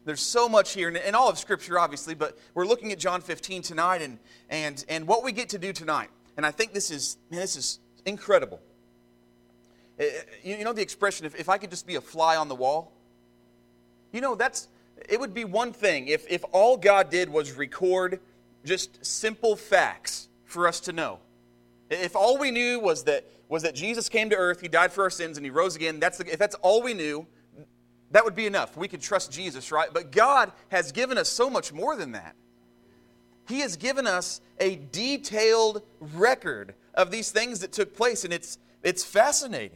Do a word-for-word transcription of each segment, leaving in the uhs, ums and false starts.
there's so much here, and all of Scripture, obviously, but we're looking at John fifteen tonight, and and and what we get to do tonight. And I think this is, man, this is incredible. You know the expression, if, if I could just be a fly on the wall? You know, that's, it would be one thing if, if all God did was record just simple facts for us to know. If all we knew was that was that Jesus came to earth, He died for our sins, and He rose again, that's the, if that's all we knew, that would be enough. We could trust Jesus, right? But God has given us so much more than that. He has given us a detailed record of these things that took place, and it's it's fascinating.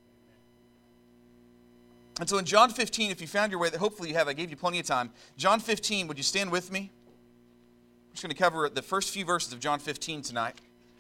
And so in John fifteen, if you found your way, that hopefully you have, I gave you plenty of time. John fifteen, would you stand with me? I'm just going to cover the first few verses of John fifteen tonight.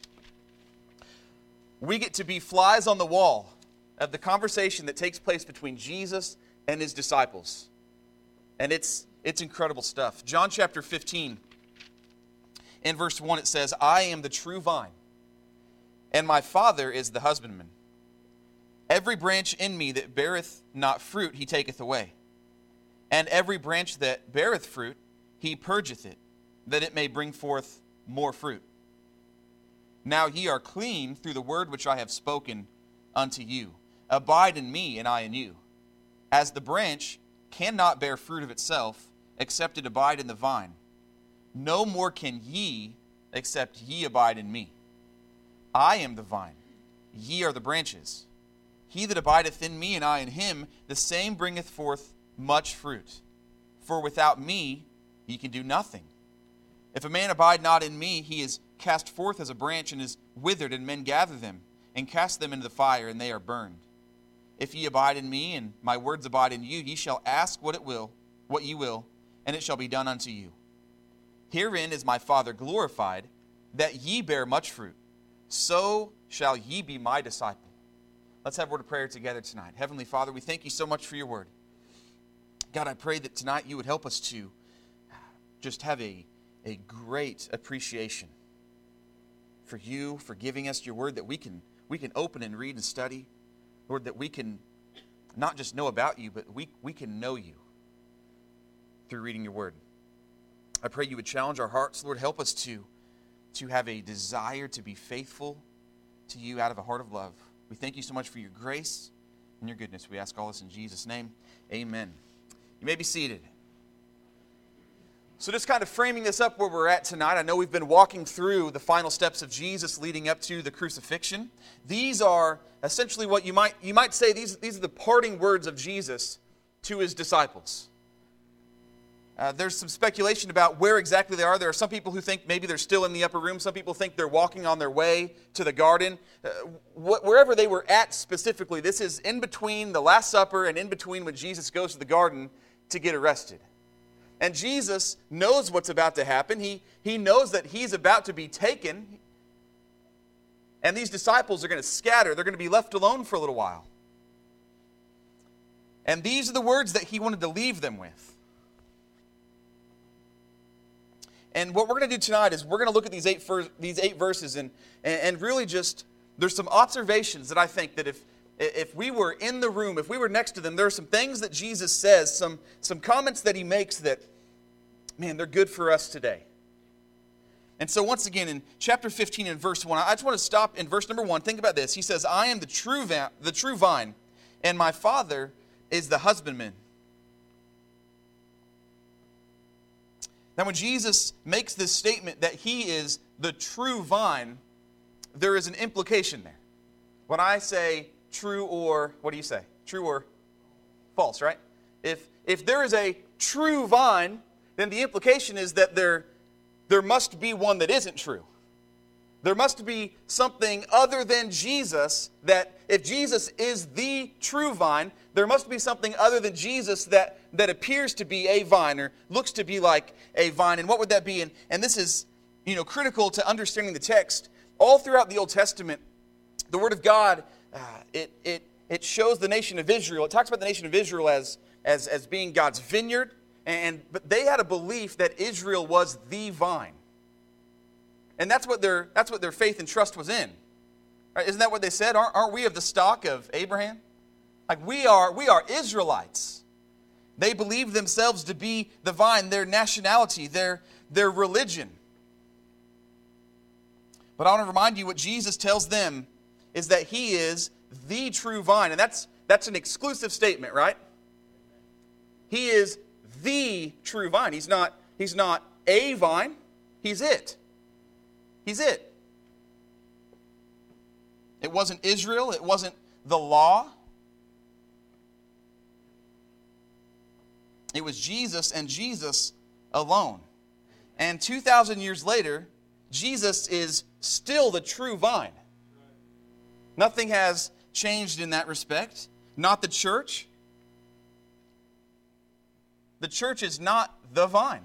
We get to be flies on the wall of the conversation that takes place between Jesus and His disciples. And it's it's incredible stuff. John chapter fifteen, in verse one, it says, I am the true vine, and my Father is the husbandman. Every branch in me that beareth not fruit, He taketh away. And every branch that beareth fruit, He purgeth it, that it may bring forth more fruit. Now ye are clean through the word which I have spoken unto you. Abide in me, and I in you. As the branch cannot bear fruit of itself, except it abide in the vine, no more can ye, except ye abide in me. I am the vine, ye are the branches. He that abideth in me, and I in him, the same bringeth forth much fruit. For without me ye can do nothing. If a man abide not in me, he is cast forth as a branch, and is withered, and men gather them, and cast them into the fire, and they are burned. If ye abide in me, and my words abide in you, ye shall ask what it will, what ye will, and it shall be done unto you. Herein is my Father glorified, that ye bear much fruit. So shall ye be my disciples. Let's have a word of prayer together tonight. Heavenly Father, we thank you so much for your word. God, I pray that tonight you would help us to just have a, a great appreciation for you, for giving us your word that we can, we can open and read and study. Lord, that we can not just know about you, but we, we can know you through reading your word. I pray you would challenge our hearts. Lord, help us to, to have a desire to be faithful to you out of a heart of love. We thank you so much for your grace and your goodness. We ask all this in Jesus' name. Amen. You may be seated. So just kind of framing this up where we're at tonight, I know we've been walking through the final steps of Jesus leading up to the crucifixion. These are essentially what you might you might say, these, these are the parting words of Jesus to His disciples. Uh, there's some speculation about where exactly they are. There are some people who think maybe they're still in the upper room. Some people think they're walking on their way to the garden. Uh, wh- wherever they were at specifically, this is in between the Last Supper and in between when Jesus goes to the garden to get arrested. And Jesus knows what's about to happen. He, he knows that He's about to be taken. And these disciples are going to scatter. They're going to be left alone for a little while. And these are the words that He wanted to leave them with. And what we're going to do tonight is we're going to look at these eight ver- these eight verses and, and really just, there's some observations that I think that if if we were in the room, if we were next to them, there are some things that Jesus says, some, some comments that He makes that, man, they're good for us today. And so once again, in chapter fifteen and verse one, I just want to stop in verse number one. Think about this. He says, I am the true, va- the true vine, and my Father is the husbandman. Now, when Jesus makes this statement that He is the true vine, there is an implication there. When I say true or, what do you say? True or false, right? If if there is a true vine, then the implication is that there, there must be one that isn't true. There must be something other than Jesus that, if Jesus is the true vine, there must be something other than Jesus that, that appears to be a vine or looks to be like a vine. And what would that be? And, and this is, you know, critical to understanding the text. All throughout the Old Testament, the Word of God, uh, it, it, it shows the nation of Israel. It talks about the nation of Israel as, as, as being God's vineyard. And, but they had a belief that Israel was the vine. And that's what their that's what their faith and trust was in. Right? Isn't that what they said? Aren't, aren't we of the stock of Abraham? Like we are we are Israelites. They believed themselves to be the vine, their nationality, their, their religion. But I want to remind you what Jesus tells them is that he is the true vine. And that's, that's an exclusive statement, right? He is the true vine. He's not, he's not a vine. He's it. He's it. It wasn't Israel. It wasn't the law. It was Jesus and Jesus alone. And two thousand years later, Jesus is still the true vine. Nothing has changed in that respect. Not the church. The church is not the vine.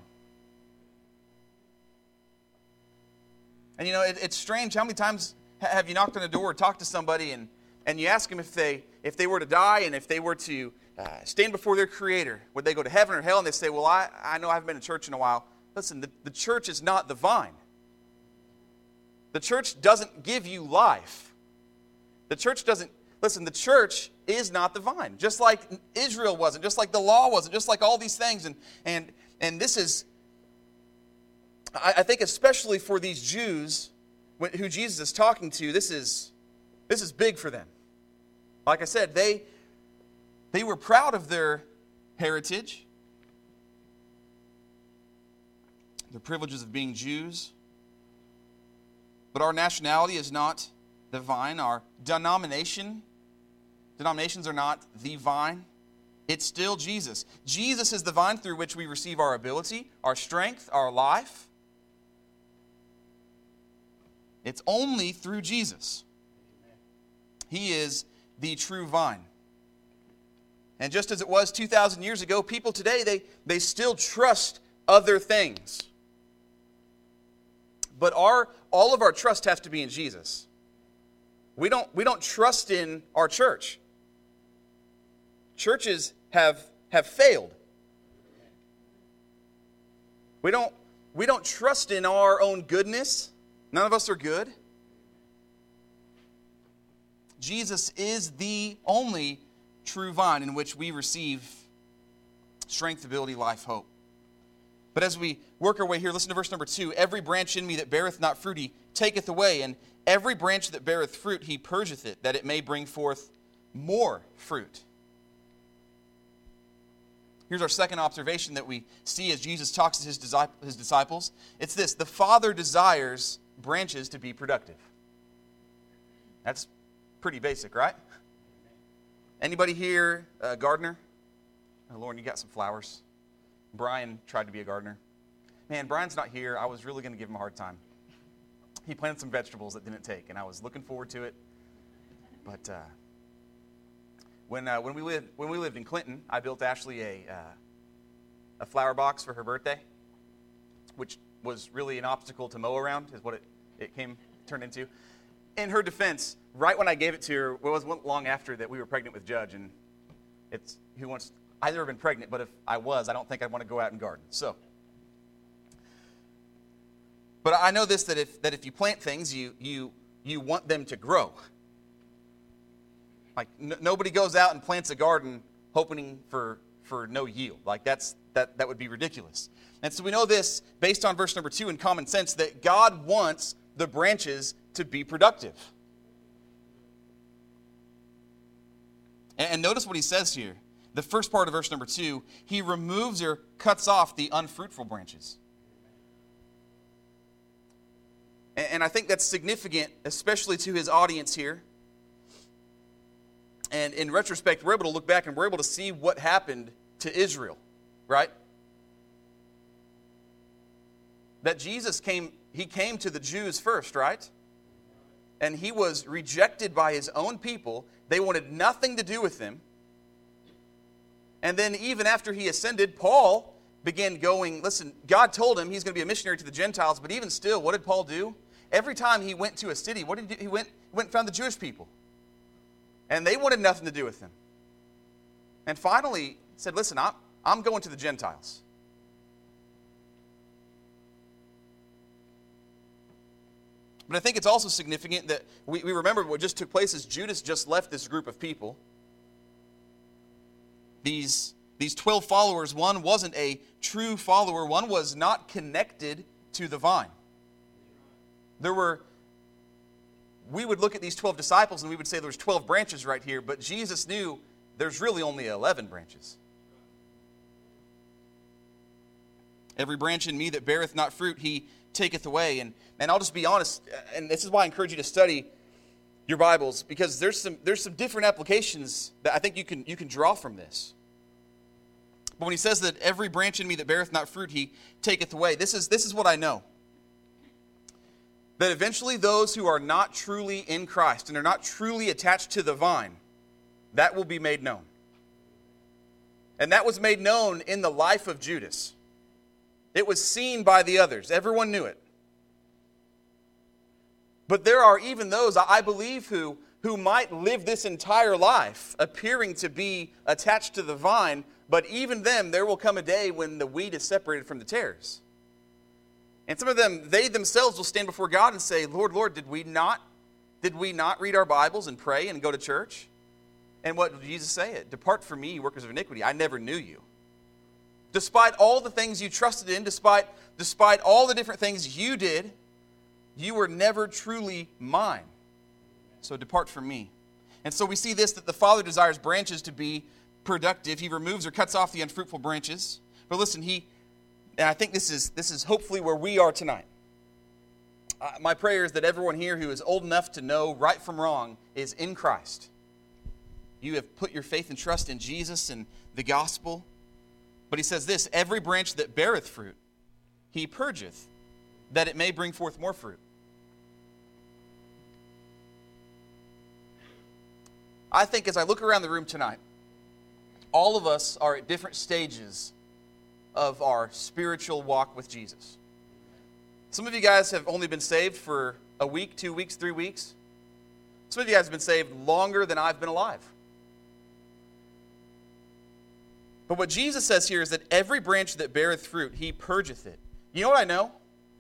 And you know, it, it's strange. How many times have you knocked on a door or talked to somebody and, and you ask them if they, if they were to die and if they were to uh, stand before their Creator, would they go to heaven or hell? And they say, well, I, I know I haven't been to church in a while. Listen, the, the church is not the vine. The church doesn't give you life. The church doesn't, listen, the church is not the vine. Just like Israel wasn't, just like the law wasn't, just like all these things. And and and this is, I, I think especially for these Jews who Jesus is talking to, this is this is big for them. Like I said, they they were proud of their heritage, the privileges of being Jews. But our nationality is not the vine. Our denomination, denominations are not the vine. It's still Jesus. Jesus is the vine through which we receive our ability, our strength, our life. It's only through Jesus. He is the true vine. And just as it was two thousand years ago, people today, they, they still trust other things. But our all of our trust has to be in Jesus. We don't, we don't trust in our church. Churches have, have failed. We don't, we don't trust in our own goodness. None of us are good. Jesus is the only true vine in which we receive strength, ability, life, hope. But as we work our way here, listen to verse number two. Every branch in me that beareth not fruit, he taketh away. And every branch that beareth fruit, he purgeth it, that it may bring forth more fruit. Here's our second observation that we see as Jesus talks to his disciples. It's this: the Father desires branches to be productive. That's pretty basic, right? Anybody here a gardener? Oh, Lauren, you got some flowers. Brian tried to be a gardener. Man, Brian's not here. I was really going to give him a hard time. He planted some vegetables that didn't take, and I was looking forward to it. But uh, when uh, when we lived when we lived in Clinton, I built Ashley a uh, a flower box for her birthday, which was really an obstacle to mow around, is what it, it came turned into. In her defense, right when I gave it to her, it wasn't long after that we were pregnant with Judge, and it's who wants. I've never been pregnant, but if I was, I don't think I'd want to go out and garden. So, but I know this, that if that if you plant things, you you you want them to grow. Like n- nobody goes out and plants a garden hoping for for no yield. Like that's that that would be ridiculous. And so we know this based on verse number two in common sense, that God wants the branches to be productive. And, and notice what he says here. The first part of verse number two, he removes or cuts off the unfruitful branches. And, and I think that's significant, especially to his audience here. And in retrospect, we're able to look back and we're able to see what happened to Israel, right? That Jesus came, he came to the Jews first, right? And he was rejected by his own people. They wanted nothing to do with him. And then even after he ascended, Paul began going, listen, God told him he's going to be a missionary to the Gentiles, but even still, what did Paul do? Every time he went to a city, what did he do? He went, went and found the Jewish people. And they wanted nothing to do with him. And finally said, listen, I'm, I'm going to the Gentiles. But I think it's also significant that we, we remember what just took place is Judas just left this group of people. These, these twelve followers, one wasn't a true follower. One was not connected to the vine. There were, we would look at these twelve disciples and we would say there's twelve branches right here, but Jesus knew there's really only eleven branches. Every branch in me that beareth not fruit, he taketh away. And, and I'll just be honest, and this is why I encourage you to study your Bibles, because there's some there's some different applications that I think you can you can draw from this. But when he says that every branch in me that beareth not fruit, he taketh away, this is this is what I know. That eventually those who are not truly in Christ and are not truly attached to the vine, that will be made known. And that was made known in the life of Judas. It was seen by the others. Everyone knew it. But there are even those, I believe, who, who might live this entire life appearing to be attached to the vine, but even them, there will come a day when the wheat is separated from the tares. And some of them, they themselves will stand before God and say, Lord, Lord, did we not, did we not read our Bibles and pray and go to church? And what did Jesus say? Depart from me, you workers of iniquity. I never knew you. Despite all the things you trusted in, despite, despite all the different things you did, you were never truly mine. So depart from me. And so we see this, that the Father desires branches to be productive. He removes or cuts off the unfruitful branches. But listen, he, and I think this is, this is hopefully where we are tonight. Uh, my prayer is that everyone here who is old enough to know right from wrong is in Christ. You have put your faith and trust in Jesus and the gospel. But he says this, every branch that beareth fruit, he purgeth, that it may bring forth more fruit. I think as I look around the room tonight, all of us are at different stages of our spiritual walk with Jesus. Some of you guys have only been saved for a week, two weeks, three weeks. Some of you guys have been saved longer than I've been alive. But what Jesus says here is that every branch that beareth fruit, he purgeth it. You know what I know?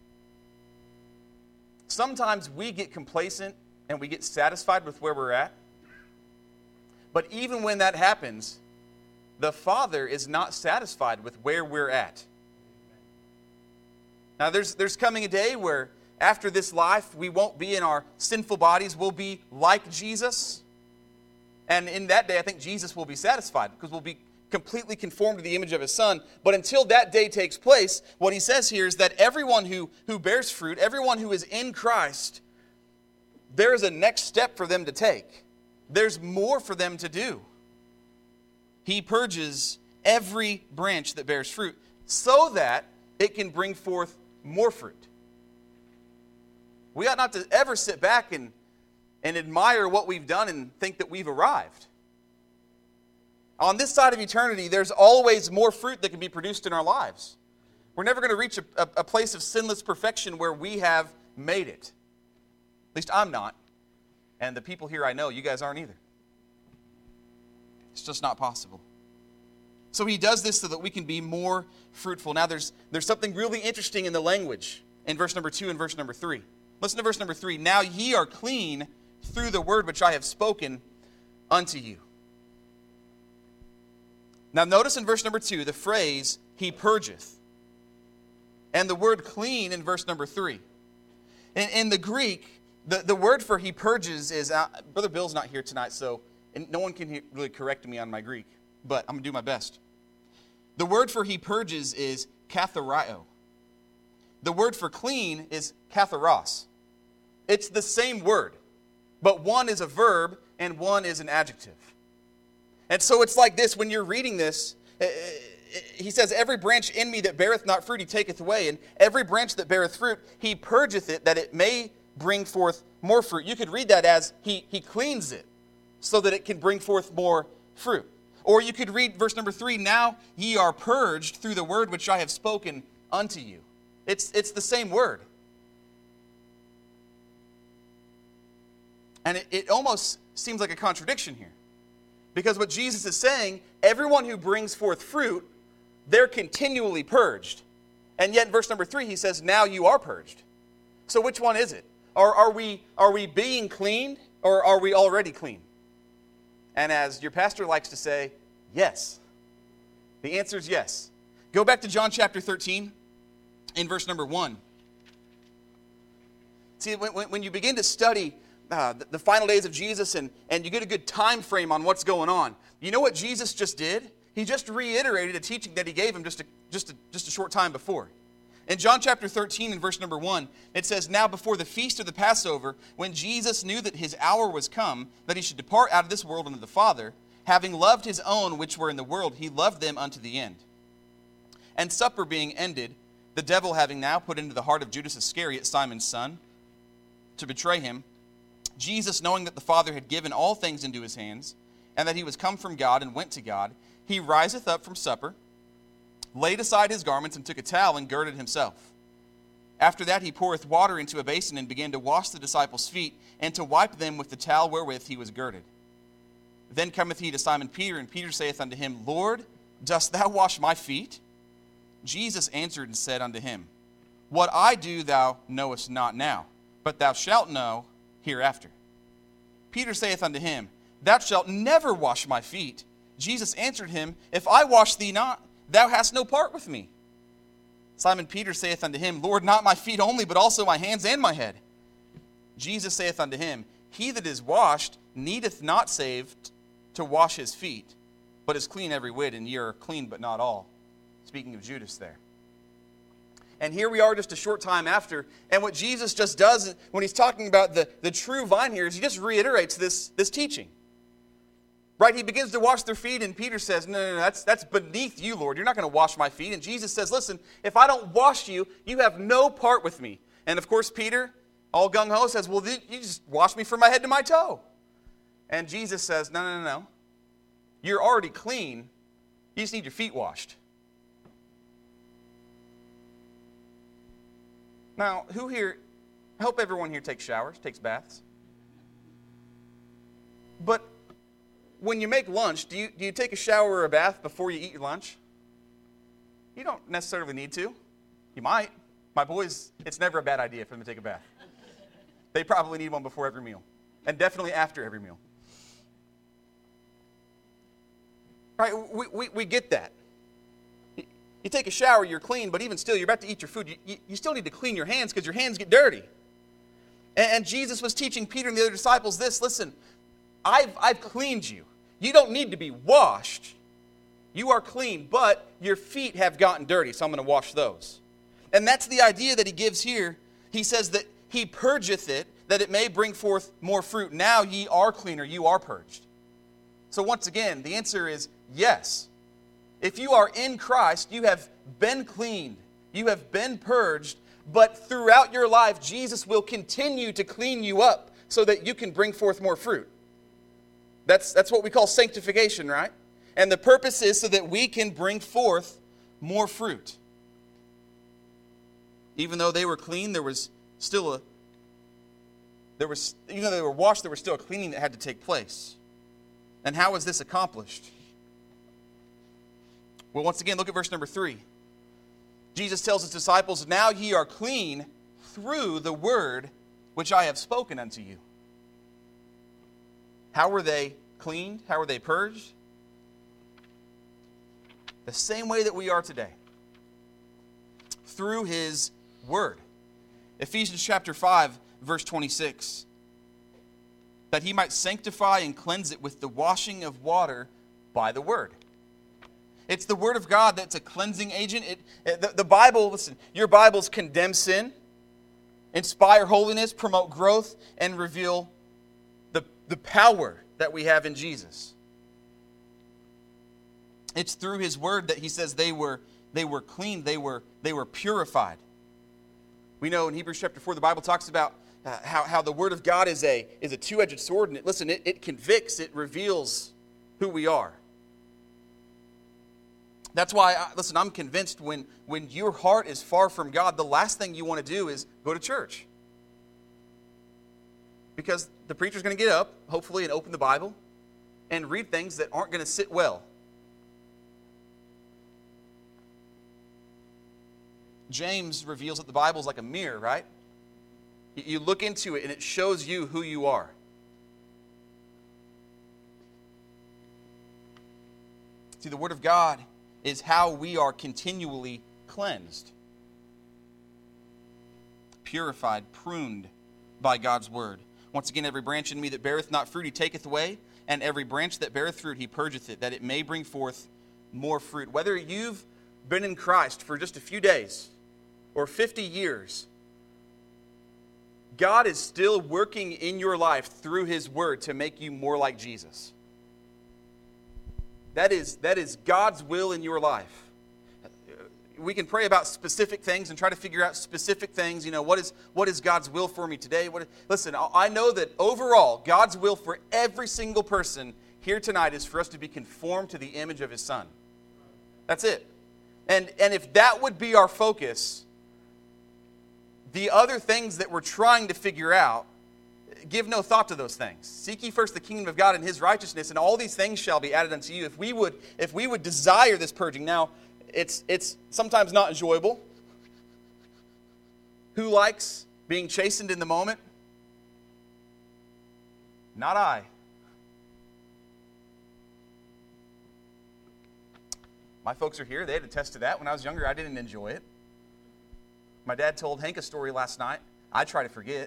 Sometimes we get complacent and we get satisfied with where we're at. But even when that happens, the Father is not satisfied with where we're at. Now, there's, there's coming a day where after this life, we won't be in our sinful bodies. We'll be like Jesus. And in that day, I think Jesus will be satisfied because we'll be completely conformed to the image of his Son. But until that day takes place, what he says here is that everyone who, who bears fruit, everyone who is in Christ, there is a next step for them to take. There's more for them to do. He purges every branch that bears fruit so that it can bring forth more fruit. We ought not to ever sit back and, and admire what we've done and think that we've arrived. On this side of eternity, there's always more fruit that can be produced in our lives. We're never going to reach a, a, a place of sinless perfection where we have made it. At least I'm not. And the people here I know, you guys aren't either. It's just not possible. So he does this so that we can be more fruitful. Now there's, there's something really interesting in the language in verse number two and verse number three. Listen to verse number three. Now ye are clean through the word which I have spoken unto you. Now notice in verse number two the phrase, he purgeth. And the word clean in verse number three. In, in the Greek, the, the word for he purges is, uh, Brother Bill's not here tonight, so and no one can he, really correct me on my Greek, but I'm going to do my best. The word for he purges is kathario. The word for clean is katharos. It's the same word, but one is a verb and one is an adjective. And so it's like this, when you're reading this, he says, every branch in me that beareth not fruit, he taketh away. And every branch that beareth fruit, he purgeth it, that it may bring forth more fruit. You could read that as he, he cleans it, so that it can bring forth more fruit. Or you could read verse number three, now ye are purged through the word which I have spoken unto you. It's, it's the same word. And it, it almost seems like a contradiction here. Because what Jesus is saying, everyone who brings forth fruit, they're continually purged. And yet in verse number three, he says, now you are purged. So which one is it? Are, are, we, are we being cleaned, or are we already clean? And as your pastor likes to say, yes. The answer is yes. Go back to John chapter thirteen in verse number one. See, when, when you begin to study uh, the, the final days of Jesus and, and you get a good time frame on what's going on, you know what Jesus just did? He just reiterated a teaching that he gave him just a, just a, just a short time before. In John chapter thirteen and verse number one, it says, "Now before the feast of the Passover, when Jesus knew that his hour was come, that he should depart out of this world unto the Father, having loved his own which were in the world, he loved them unto the end. And supper being ended, the devil having now put into the heart of Judas Iscariot, Simon's son, to betray him, Jesus, knowing that the Father had given all things into his hands, and that he was come from God and went to God, he riseth up from supper, laid aside his garments, and took a towel, and girded himself. After that he poureth water into a basin, and began to wash the disciples' feet, and to wipe them with the towel wherewith he was girded. Then cometh he to Simon Peter, and Peter saith unto him, Lord, dost thou wash my feet? Jesus answered and said unto him, What I do thou knowest not now, but thou shalt know hereafter. Peter saith unto him, Thou shalt never wash my feet. Jesus answered him, If I wash thee not, thou hast no part with me. Simon Peter saith unto him, Lord, not my feet only, but also my hands and my head. Jesus saith unto him, He that is washed needeth not save to wash his feet, but is clean every whit, and ye are clean, but not all. Speaking of Judas there. And here we are just a short time after, and what Jesus just does when he's talking about the, the true vine here is he just reiterates this, this teaching. Right? He begins to wash their feet, and Peter says, no, no, no, that's, that's beneath you, Lord. You're not going to wash my feet. And Jesus says, listen, if I don't wash you, you have no part with me. And of course, Peter, all gung-ho, says, well, you just wash me from my head to my toe. And Jesus says, no, no, no, no. You're already clean. You just need your feet washed. Now, who here, I hope everyone here takes showers, takes baths. But when you make lunch, do you, do you take a shower or a bath before you eat your lunch? You don't necessarily need to. You might. My boys, it's never a bad idea for them to take a bath. They probably need one before every meal, and definitely after every meal. Right? We, we, we get that. You take a shower, you're clean, but even still, you're about to eat your food. You, you, you still need to clean your hands because your hands get dirty. And, and Jesus was teaching Peter and the other disciples this. Listen, I've, I've cleaned you. You don't need to be washed. You are clean, but your feet have gotten dirty, so I'm going to wash those. And that's the idea that he gives here. He says that he purgeth it, that it may bring forth more fruit. Now ye are cleaner, you are purged. So once again, the answer is yes. If you are in Christ, you have been cleaned, you have been purged, but throughout your life, Jesus will continue to clean you up so that you can bring forth more fruit. That's, that's what we call sanctification, right? And the purpose is so that we can bring forth more fruit. Even though they were clean, there was still a, there was, even though they were washed, there was still a cleaning that had to take place. And how was this accomplished? Well, once again, look at verse number three. Jesus tells his disciples, Now ye are clean through the word which I have spoken unto you. How were they cleaned? How were they purged? The same way that we are today. Through his word. Ephesians chapter five, verse twenty-six. That he might sanctify and cleanse it with the washing of water by the word. It's the word of God that's a cleansing agent. It, it, the, the Bible, listen, your Bibles condemn sin, inspire holiness, promote growth, and reveal the, the power that we have in Jesus. It's through his word that he says they were, they were clean, they were, they were purified. We know in Hebrews chapter four, the Bible talks about uh, how, how the word of God is a, is a two-edged sword. And it, listen, it, it convicts, it reveals who we are. That's why, I, listen, I'm convinced when, when your heart is far from God, the last thing you want to do is go to church. Because the preacher's going to get up, hopefully, and open the Bible and read things that aren't going to sit well. James reveals that the Bible is like a mirror, right? You look into it and it shows you who you are. See, the Word of God is how we are continually cleansed, purified, pruned by God's word. Once again, every branch in me that beareth not fruit he taketh away, and every branch that beareth fruit he purgeth it, that it may bring forth more fruit. Whether you've been in Christ for just a few days or fifty years, God is still working in your life through his word to make you more like Jesus. That is, that is God's will in your life. We can pray about specific things and try to figure out specific things. You know, what is what is God's will for me today? What, listen, I know that overall, God's will for every single person here tonight is for us to be conformed to the image of his Son. That's it. And, and if that would be our focus, the other things that we're trying to figure out, give no thought to those things. Seek ye first the kingdom of God and his righteousness, and all these things shall be added unto you. If we would, if we would desire this purging. Now, it's it's sometimes not enjoyable. Who likes being chastened in the moment? Not I. My folks are here. They had attest to that. When I was younger, I didn't enjoy it. My dad told Hank a story last night. I try to forget.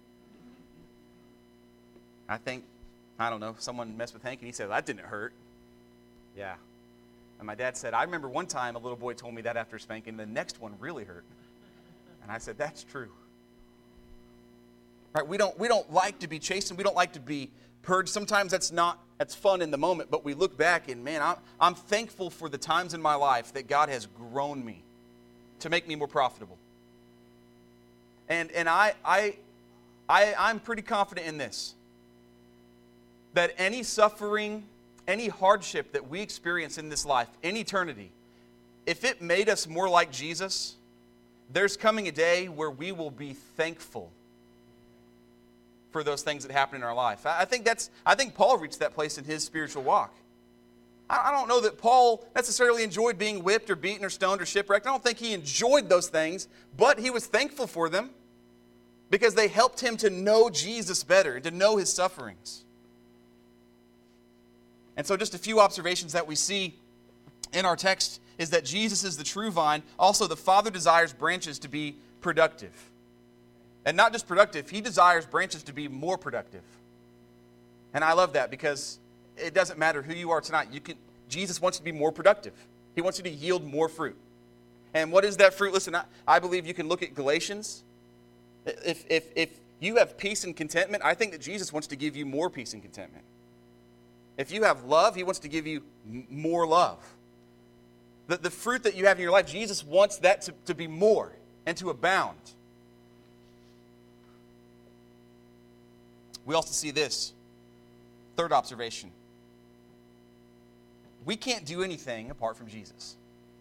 I think, I don't know, someone messed with Hank and he said, that didn't hurt. Yeah. And my dad said, I remember one time a little boy told me that after spanking, the next one really hurt. And I said, that's true. Right? We don't we don't like to be chastened. We don't like to be purged. Sometimes that's not, that's fun in the moment, but we look back and man, I'm, I'm thankful for the times in my life that God has grown me to make me more profitable. And and I I I I'm pretty confident in this. That any suffering, any hardship that we experience in this life, in eternity, if it made us more like Jesus, there's coming a day where we will be thankful for those things that happen in our life. I think that's. I think Paul reached that place in his spiritual walk. I don't know that Paul necessarily enjoyed being whipped or beaten or stoned or shipwrecked. I don't think he enjoyed those things, but he was thankful for them because they helped him to know Jesus better, to know his sufferings. And so just a few observations that we see in our text is that Jesus is the true vine. Also, the Father desires branches to be productive. And not just productive, he desires branches to be more productive. And I love that because it doesn't matter who you are tonight. You can, Jesus wants you to be more productive. He wants you to yield more fruit. And what is that fruit? Listen, I, I believe you can look at Galatians. If, if, if you have peace and contentment, I think that Jesus wants to give you more peace and contentment. If you have love, he wants to give you m- more love. The, the fruit that you have in your life, Jesus wants that to, to be more and to abound. We also see this. Third observation. We can't do anything apart from Jesus.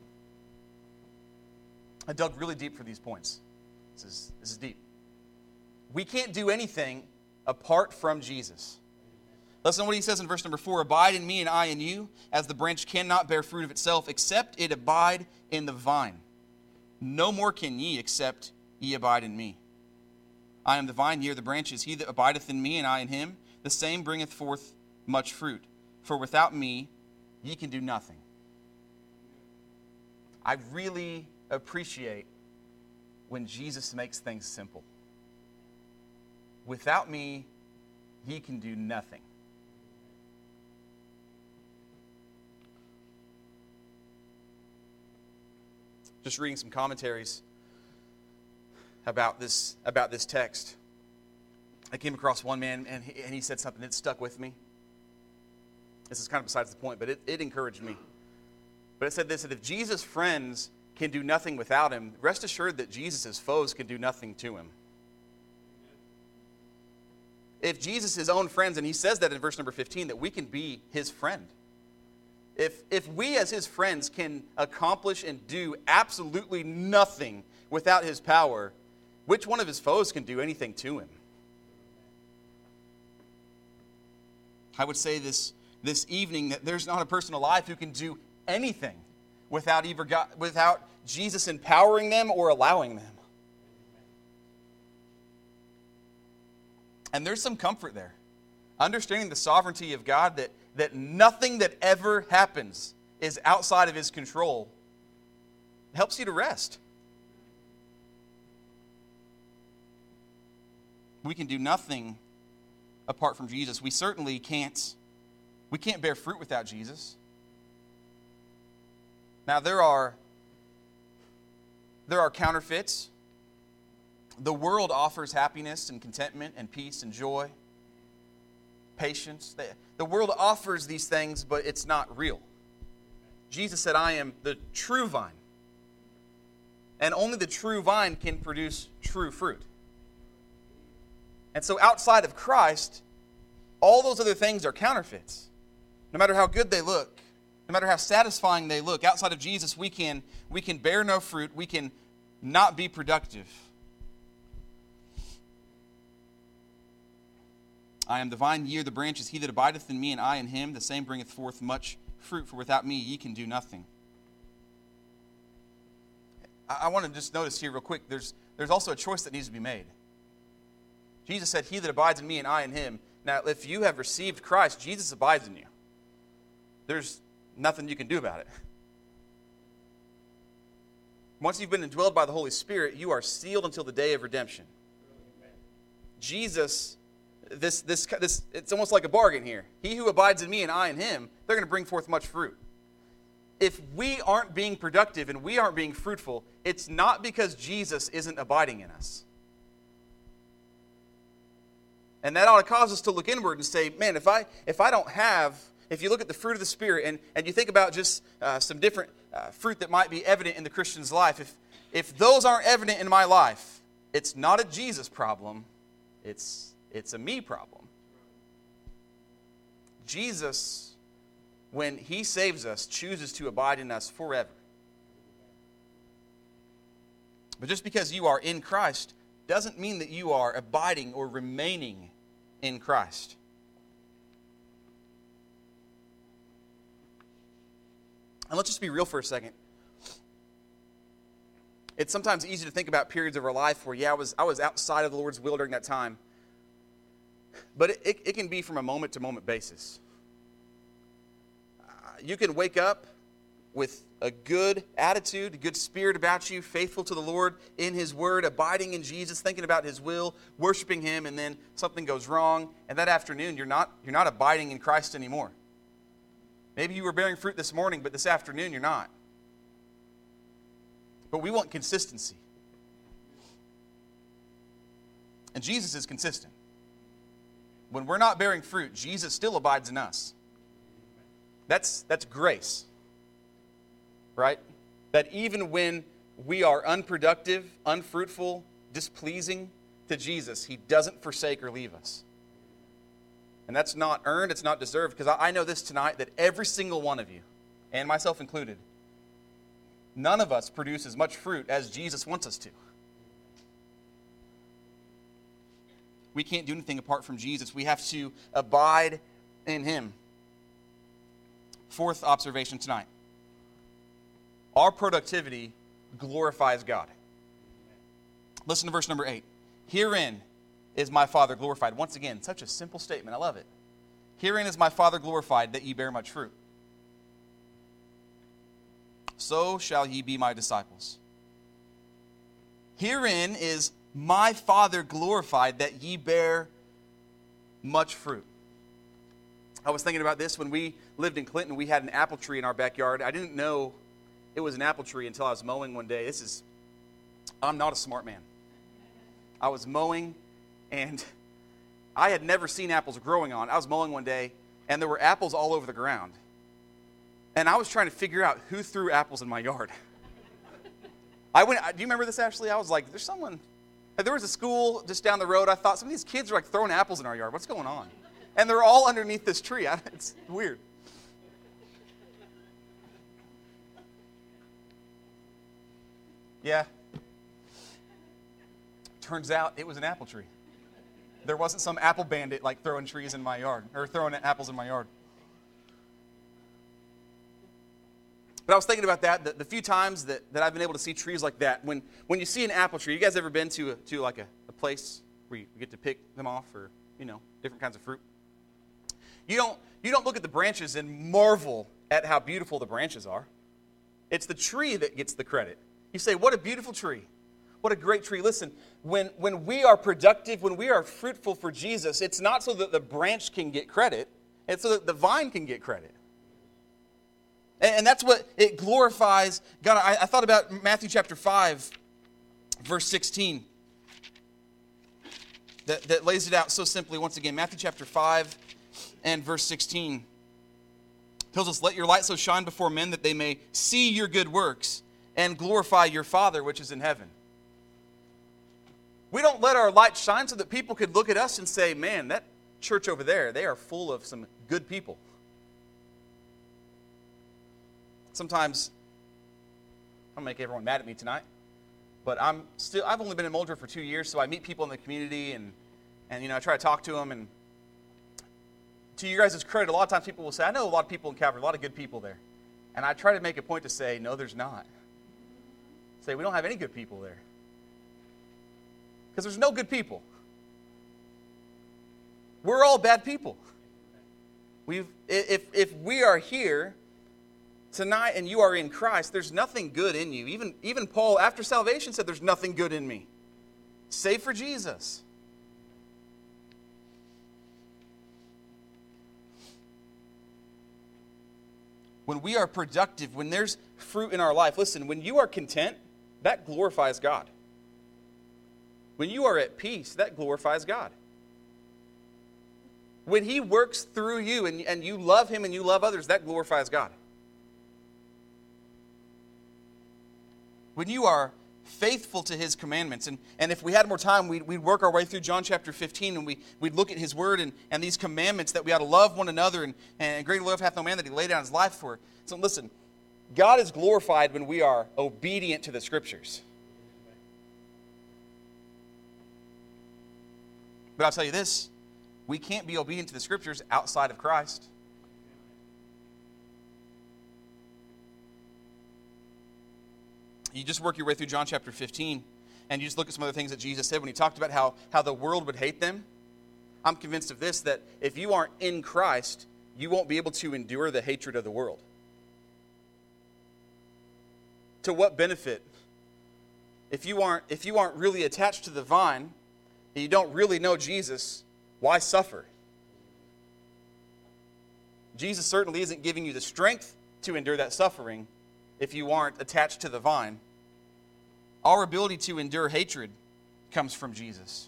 I dug really deep for these points. This is, this is deep. We can't do anything apart from Jesus. Listen to what he says in verse number four. Abide in me and I in you, as the branch cannot bear fruit of itself, except it abide in the vine. No more can ye, except ye abide in me. I am the vine, ye are the branches. He that abideth in me and I in him, the same bringeth forth much fruit. For without me, ye can do nothing. I really appreciate when Jesus makes things simple. Without me, ye can do nothing. Just reading some commentaries about this about this text. I came across one man, and he, and he said something that stuck with me. This is kind of besides the point, but it, it encouraged me. But it said this, that if Jesus' friends can do nothing without him, rest assured that Jesus' foes can do nothing to him. If Jesus' own friends, and he says that in verse number fifteen, that we can be his friend. If, if we as his friends can accomplish and do absolutely nothing without his power, which one of his foes can do anything to him? I would say this, this evening that there's not a person alive who can do anything without, either God, without Jesus empowering them or allowing them. And there's some comfort there. Understanding the sovereignty of God, that, that nothing that ever happens is outside of his control, it helps you to rest. We can do nothing apart from Jesus. We certainly can't, we can't bear fruit without Jesus. Now there are, there are counterfeits. The world offers happiness and contentment and peace and joy, patience. The, the world offers these things, but it's not real. Jesus said, I am the true vine. And only the true vine can produce true fruit. And so outside of Christ, all those other things are counterfeits. No matter how good they look, no matter how satisfying they look, outside of Jesus, we can, we can bear no fruit. We can not be productive. I am the vine, ye are the branches. He that abideth in me, and I in him, the same bringeth forth much fruit. For without me, ye can do nothing. I, I want to just notice here real quick, there's, there's also a choice that needs to be made. Jesus said, he that abides in me and I in him. Now, if you have received Christ, Jesus abides in you. There's nothing you can do about it. Once you've been indwelled by the Holy Spirit, you are sealed until the day of redemption. Jesus, this, this, this, it's almost like a bargain here. He who abides in me and I in him, they're going to bring forth much fruit. If we aren't being productive and we aren't being fruitful, it's not because Jesus isn't abiding in us. And that ought to cause us to look inward and say, man, if I if I don't have, if you look at the fruit of the Spirit and, and you think about just uh, some different uh, fruit that might be evident in the Christian's life, if, if those aren't evident in my life, it's not a Jesus problem, it's, it's a me problem. Jesus, when he saves us, chooses to abide in us forever. But just because you are in Christ doesn't mean that you are abiding or remaining in Christ. And let's just be real for a second. It's sometimes easy to think about periods of our life where, yeah, I was, I was outside of the Lord's will during that time. But it, it, it can be from a moment-to-moment basis. Uh, you can wake up with a good attitude, a good spirit about you, faithful to the Lord in his word, abiding in Jesus, thinking about his will, worshiping him, and then something goes wrong, and that afternoon you're not, you're not abiding in Christ anymore. Maybe you were bearing fruit this morning, but this afternoon you're not. But we want consistency. And Jesus is consistent. When we're not bearing fruit, Jesus still abides in us. That's, that's grace. Right? That even when we are unproductive, unfruitful, displeasing to Jesus, he doesn't forsake or leave us. And that's not earned, it's not deserved, because I know this tonight, that every single one of you, and myself included, none of us produce as much fruit as Jesus wants us to. We can't do anything apart from Jesus. We have to abide in him. Fourth observation tonight. Our productivity glorifies God. Listen to verse number eight. Herein is my Father glorified. Once again, such a simple statement. I love it. Herein is my Father glorified, that ye bear much fruit. So shall ye be my disciples. Herein is my Father glorified, that ye bear much fruit. I was thinking about this when we lived in Clinton. We had an apple tree in our backyard. I didn't know it was an apple tree until I was mowing one day. This is, I'm not a smart man. I was mowing, and I had never seen apples growing on. I was mowing one day, and there were apples all over the ground. And I was trying to figure out who threw apples in my yard. I went. Do you remember this, Ashley? I was like, there's someone. There was a school just down the road. I thought, some of these kids are like throwing apples in our yard. What's going on? And they're all underneath this tree. It's weird. Yeah. Turns out it was an apple tree. There wasn't some apple bandit like throwing trees in my yard, or throwing apples in my yard. But I was thinking about that, the, the few times that, that I've been able to see trees like that. When when you see an apple tree, you guys ever been to a, to like a, a place where you get to pick them off, or, you know, different kinds of fruit? You don't you don't look at the branches and marvel at how beautiful the branches are. It's the tree that gets the credit. You say, what a beautiful tree. What a great tree. Listen, when, when we are productive, when we are fruitful for Jesus, it's not so that the branch can get credit. It's so that the vine can get credit. And, and that's what it glorifies God. I, I thought about Matthew chapter five, verse sixteen. That, that lays it out so simply once again. Matthew chapter five and verse sixteen tells us, let your light so shine before men that they may see your good works and glorify your Father which is in heaven. We don't let our light shine so that people could look at us and say, man, that church over there, they are full of some good people. Sometimes, I'm going to make everyone mad at me tonight, but I'm still, I've only been in Mulder for two years, so I meet people in the community, and, and you know, I try to talk to them, and to you guys' credit, a lot of times people will say, I know a lot of people in Calvary, a lot of good people there. And I try to make a point to say, no, there's not. Say, we don't have any good people there. Because there's no good people. We're all bad people. We've, if, if we are here tonight and you are in Christ, there's nothing good in you. Even, even Paul, after salvation, said there's nothing good in me, save for Jesus. When we are productive, when there's fruit in our life, listen, when you are content, that glorifies God. When you are at peace, that glorifies God. When He works through you and, and you love Him and you love others, that glorifies God. When you are faithful to His commandments, and, and if we had more time, we'd, we'd work our way through John chapter fifteen, and we, we'd look at His word and, and these commandments that we ought to love one another, and, and greater love hath no man that He laid down His life for. So listen, God is glorified when we are obedient to the Scriptures. But I'll tell you this, we can't be obedient to the Scriptures outside of Christ. You just work your way through John chapter fifteen, and you just look at some other things that Jesus said when He talked about how, how the world would hate them. I'm convinced of this, that if you aren't in Christ, you won't be able to endure the hatred of the world. To what benefit? If you aren't, if you aren't really attached to the vine, and you don't really know Jesus, why suffer? Jesus certainly isn't giving you the strength to endure that suffering if you aren't attached to the vine. Our ability to endure hatred comes from Jesus.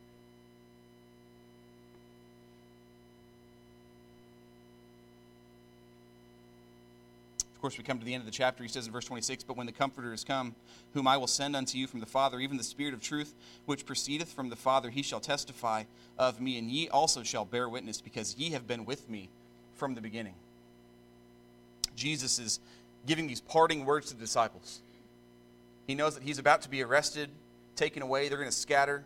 Of course, we come to the end of the chapter. He says in verse twenty-six, but when the Comforter is come, whom I will send unto you from the Father, even the Spirit of truth, which proceedeth from the Father, He shall testify of me, and ye also shall bear witness, because ye have been with me from the beginning. Jesus is giving these parting words to the disciples. He knows that He's about to be arrested, taken away, they're going to scatter.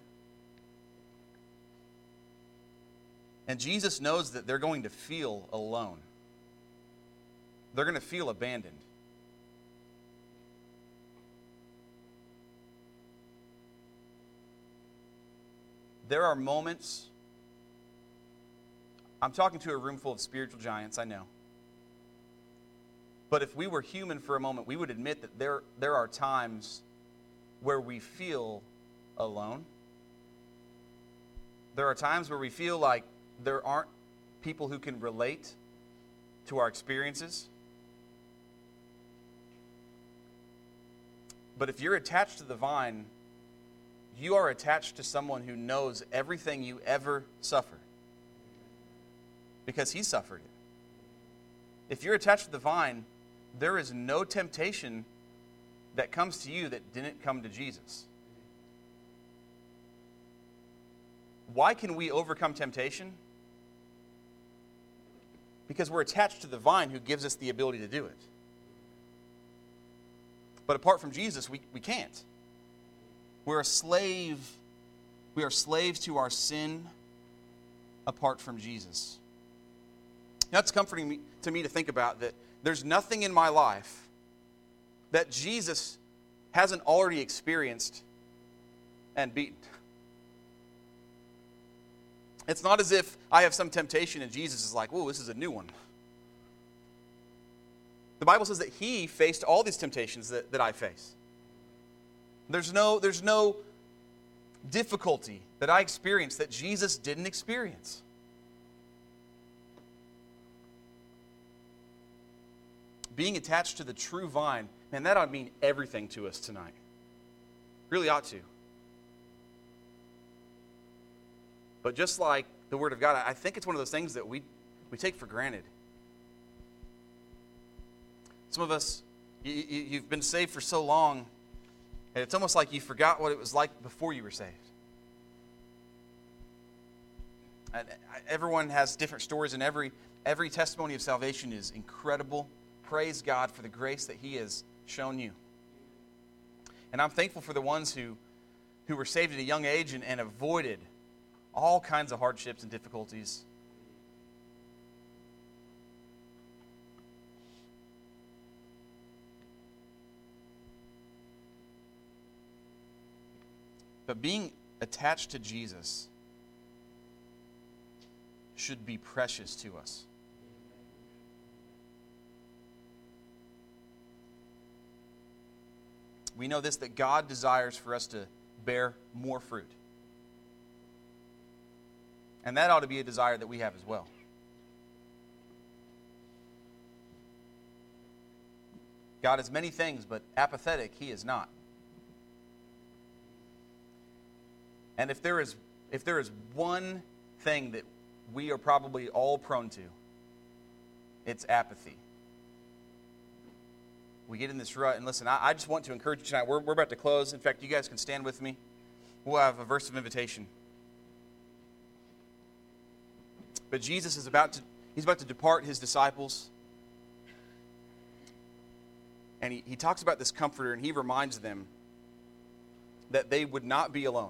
And Jesus knows that they're going to feel alone. They're going to feel abandoned. There are moments, I'm talking to a room full of spiritual giants, I know. But if we were human for a moment, we would admit that there, there are times where we feel alone. There are times where we feel like there aren't people who can relate to our experiences. But if you're attached to the vine, you are attached to someone who knows everything you ever suffer, because He suffered it. If you're attached to the vine, there is no temptation that comes to you that didn't come to Jesus. Why can we overcome temptation? Because we're attached to the vine who gives us the ability to do it. But apart from Jesus, we, we can't. We're a slave. We are slaves to our sin apart from Jesus. That's comforting me, to me to think about that there's nothing in my life that Jesus hasn't already experienced and beaten. It's not as if I have some temptation and Jesus is like, whoa, this is a new one. The Bible says that he faced all these temptations that, that I face. There's no, there's no difficulty that I experience that Jesus didn't experience. Being attached to the true vine, man, that ought to mean everything to us tonight. Really ought to. But just like the Word of God, I think it's one of those things that we, we take for granted. Some of us, you, you, you've been saved for so long, and it's almost like you forgot what it was like before you were saved. And everyone has different stories, and every, every testimony of salvation is incredible. Praise God for the grace that He has shown you. And I'm thankful for the ones who, who were saved at a young age and, and avoided all kinds of hardships and difficulties. But being attached to Jesus should be precious to us. We know this, that God desires for us to bear more fruit. And that ought to be a desire that we have as well. God is many things, but apathetic He is not. And if there is if there is one thing that we are probably all prone to, it's apathy. We get in this rut, and listen, I, I just want to encourage you tonight. We're, we're about to close. In fact, you guys can stand with me. We'll have a verse of invitation. But Jesus is about to, He's about to depart His disciples. And he, he talks about this comforter, and He reminds them that they would not be alone.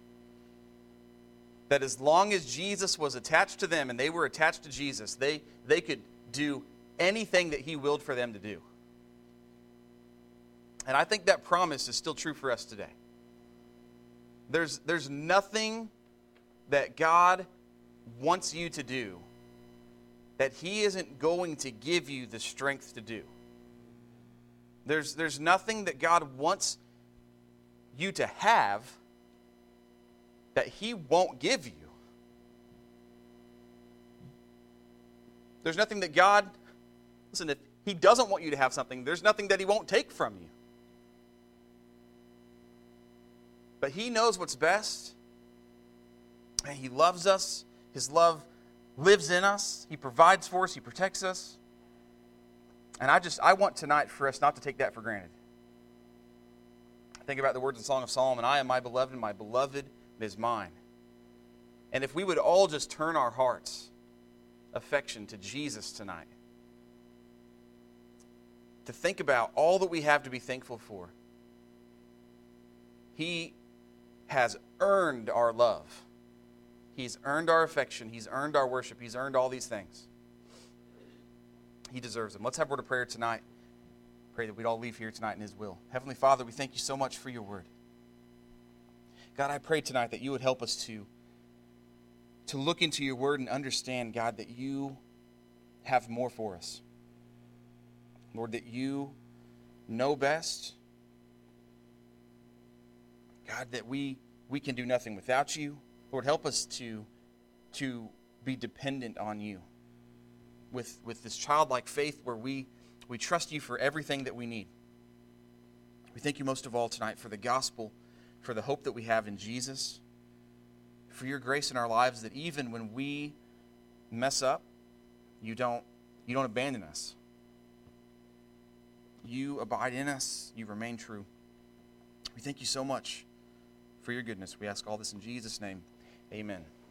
That as long as Jesus was attached to them and they were attached to Jesus, they, they could do anything that He willed for them to do. And I think that promise is still true for us today. There's, there's nothing that God wants you to do that He isn't going to give you the strength to do. There's, there's nothing that God wants you to have that He won't give you. There's nothing that God, listen, if He doesn't want you to have something, there's nothing that He won't take from you. But He knows what's best, and He loves us. His love lives in us. He provides for us. He protects us. And I just, I want tonight for us not to take that for granted. Think about the words in Song of Solomon, I am my beloved, and my beloved is mine. And if we would all just turn our hearts' affection to Jesus tonight, to think about all that we have to be thankful for. He has earned our love. He's earned our affection. He's earned our worship. He's earned all these things. He deserves them. Let's have a word of prayer tonight. Pray that we'd all leave here tonight in His will. Heavenly Father, we thank You so much for Your word. God, I pray tonight that You would help us to, to look into Your word and understand, God, that You have more for us. Lord, that You know best. God, that we, we can do nothing without You. Lord, help us to, to be dependent on You with, with this childlike faith where we, we trust You for everything that we need. We thank You most of all tonight for the gospel, for the hope that we have in Jesus, for Your grace in our lives, that even when we mess up, You don't, you don't abandon us. You abide in us. You remain true. We thank You so much for Your goodness. We ask all this in Jesus' name. Amen.